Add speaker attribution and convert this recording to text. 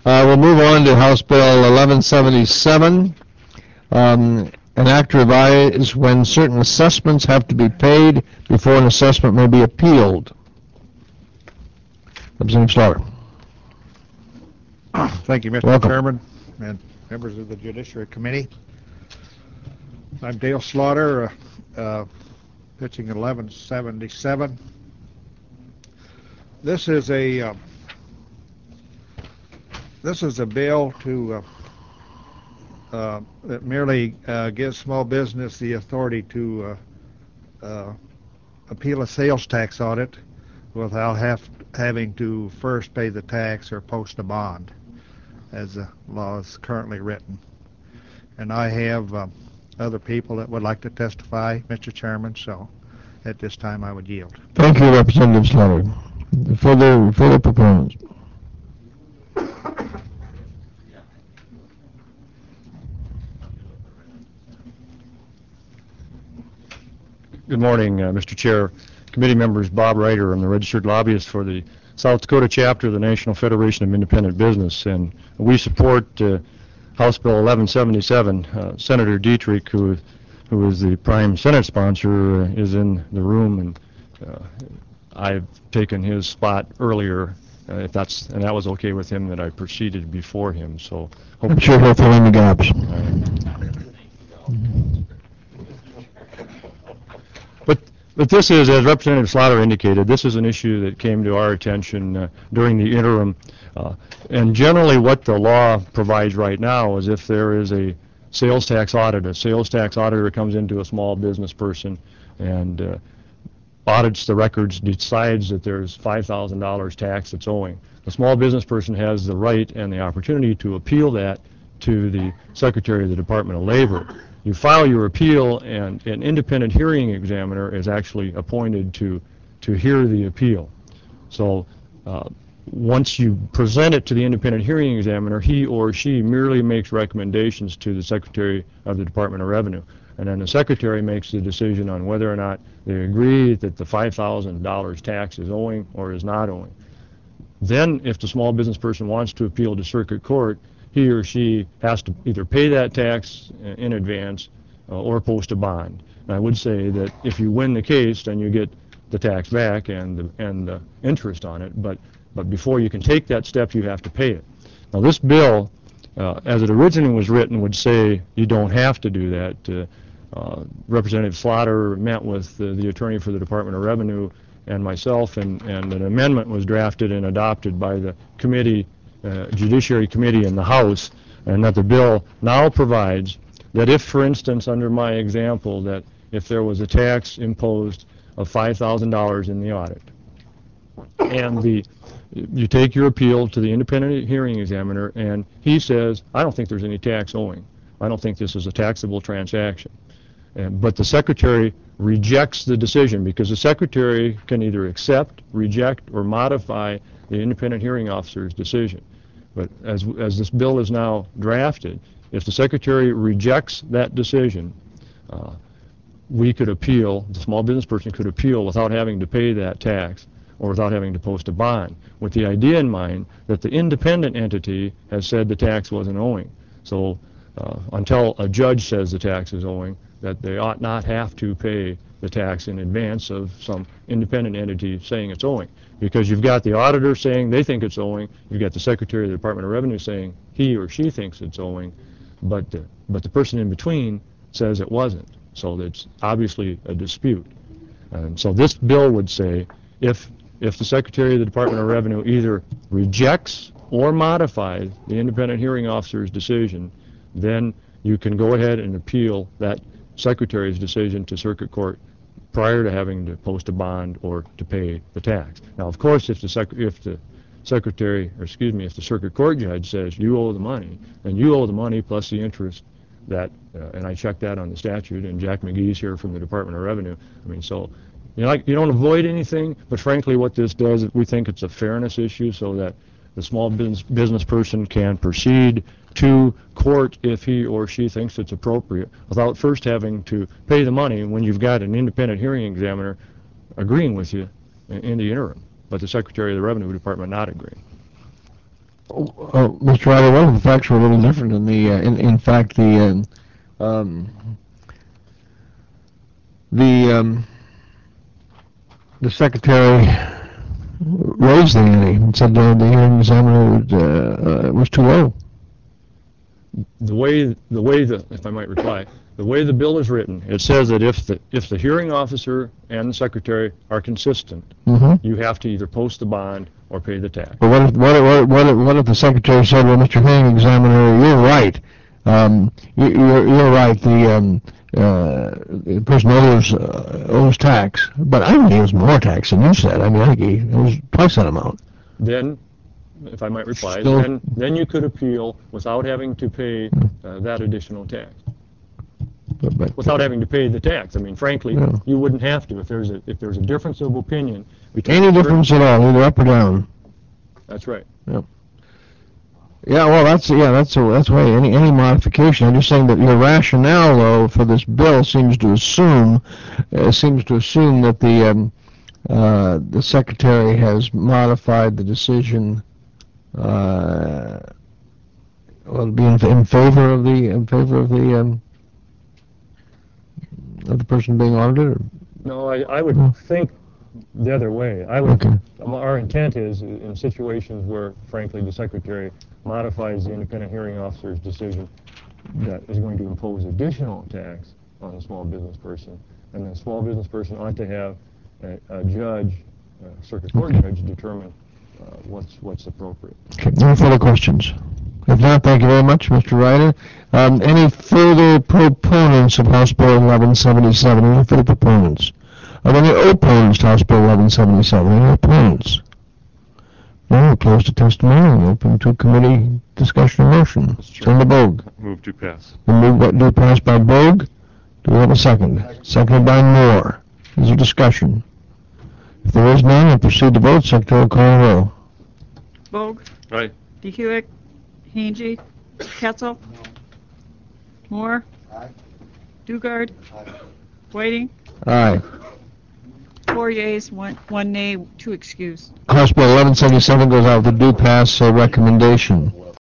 Speaker 1: We'll move on to House Bill 1177. An act to revise when certain assessments have to be paid before an assessment may be appealed. Representative Slaughter.
Speaker 2: Thank you, Mr.
Speaker 1: Welcome.
Speaker 2: Chairman and members of the Judiciary Committee. I'm Dale Slaughter, pitching 1177. This is a bill to that merely gives small business the authority to appeal a sales tax audit without having to first pay the tax or post a bond, as the law is currently written. And I have other people that would like to testify, Mr. Chairman, so at this time I would yield.
Speaker 1: Thank you, Representative Slaughter. Further proponents.
Speaker 3: Good morning, Mr. Chair, committee members. Bob Ryder. I'm the registered lobbyist for the South Dakota chapter of the National Federation of Independent Business, and we support House Bill 1177. Senator Dietrich, who is the prime Senate sponsor, is in the room, and I've taken his spot earlier. And that was okay with him, that I proceeded before him. So
Speaker 1: I'm sure he'll fill in the gaps.
Speaker 3: But this is, as Representative Slaughter indicated, this is an issue that came to our attention during the interim. And generally what the law provides right now is if there is a sales tax audit, a sales tax auditor comes into a small business person and audits the records, decides that there's $5,000 tax that's owing. The small business person has the right and the opportunity to appeal that to the Secretary of the Department of Labor. You file your appeal, and an independent hearing examiner is actually appointed to hear the appeal. So once you present it to the independent hearing examiner, he or she merely makes recommendations to the Secretary of the Department of Revenue. And then the Secretary makes the decision on whether or not they agree that the $5,000 tax is owing or is not owing. Then if the small business person wants to appeal to circuit court, he or she has to either pay that tax in advance or post a bond. And I would say that if you win the case, then you get the tax back and the interest on it, but before you can take that step, you have to pay it. Now this bill, as it originally was written, would say you don't have to do that. Representative Slaughter met with the attorney for the Department of Revenue and myself, and an amendment was drafted and adopted by the committee, Judiciary Committee in the House, and that the bill now provides that if, for instance, under my example, that if there was a tax imposed of $5,000 in the audit, and you take your appeal to the independent hearing examiner, and he says, I don't think there's any tax owing. I don't think this is a taxable transaction. But the Secretary rejects the decision, because the Secretary can either accept, reject, or modify the independent hearing officer's decision. But as this bill is now drafted, if the Secretary rejects that decision, we could appeal, the small business person could appeal without having to pay that tax or without having to post a bond, with the idea in mind that the independent entity has said the tax wasn't owing. So until a judge says the tax is owing, that they ought not have to pay the tax in advance of some independent entity saying it's owing. Because you've got the auditor saying they think it's owing, you've got the Secretary of the Department of Revenue saying he or she thinks it's owing, but the person in between says it wasn't. So that's obviously a dispute. And so this bill would say if the Secretary of the Department of Revenue either rejects or modifies the independent hearing officer's decision, then you can go ahead and appeal that Secretary's decision to circuit court prior to having to post a bond or to pay the tax. Now, of course, if the circuit court judge says you owe the money, then you owe the money plus the interest that, and I checked that on the statute, and Jack McGee's here from the Department of Revenue. I mean, so you don't avoid anything, but frankly, what this does is we think it's a fairness issue, so that the small business person can proceed to court if he or she thinks it's appropriate without first having to pay the money when you've got an independent hearing examiner agreeing with you in the interim, but the Secretary of the Revenue Department not agreeing.
Speaker 1: Mr. Ryder, one of the facts were a little different in the, in fact, the secretary raised the ante and said the hearing examiner was too low.
Speaker 3: The way if I might reply, the way the bill is written, it says that if the hearing officer and the secretary are consistent, you have to either post the bond or pay the tax.
Speaker 1: But what if the secretary said, well, Mr. Hearing Examiner, you're right. You're right. The person owes tax, but I think he owes more tax than you said. I mean, I think he owes twice that amount.
Speaker 3: Then, if I might reply,
Speaker 1: Still,
Speaker 3: then you could appeal without having to pay that additional tax.
Speaker 1: but
Speaker 3: Without having to pay the tax. I mean, frankly,
Speaker 1: Yeah.
Speaker 3: you wouldn't have to if there's a difference of opinion between
Speaker 1: any difference at all, either up or down.
Speaker 3: That's right.
Speaker 1: Yeah, well, that's why any modification. I'm just saying that your rationale, though, for this bill seems to assume that the secretary has modified the decision. Be in favor of the person being audited. Or?
Speaker 3: No, I would think the other way.
Speaker 1: Okay.
Speaker 3: Our intent is in situations where, frankly, the secretary modifies the independent hearing officer's decision that is going to impose additional tax on the small business person, and the small business person ought to have a judge, circuit court judge, determine what's appropriate.
Speaker 1: Okay. No further questions. If not, thank you very much, Mr. Ryder. Any further proponents of House Bill 1177? Any further proponents? Are there any opponents to House Bill 1177? Any opponents? No, we'll close the testimony and open to committee discussion and motion. Senator Bogue.
Speaker 4: Move to pass.
Speaker 1: To pass by Bogue. Do we have a second? Seconded by Moore. Is there discussion? If there is none, we'll proceed to vote. Secretary will call the roll.
Speaker 5: Bogue.
Speaker 4: Aye.
Speaker 5: DeHuick. Hangy. Ketzel. Moore. Dugard. Whiting.
Speaker 1: Aye.
Speaker 5: 4 yeas, one nay, 2 excused.
Speaker 1: House Bill 1177 goes out with a due pass recommendation.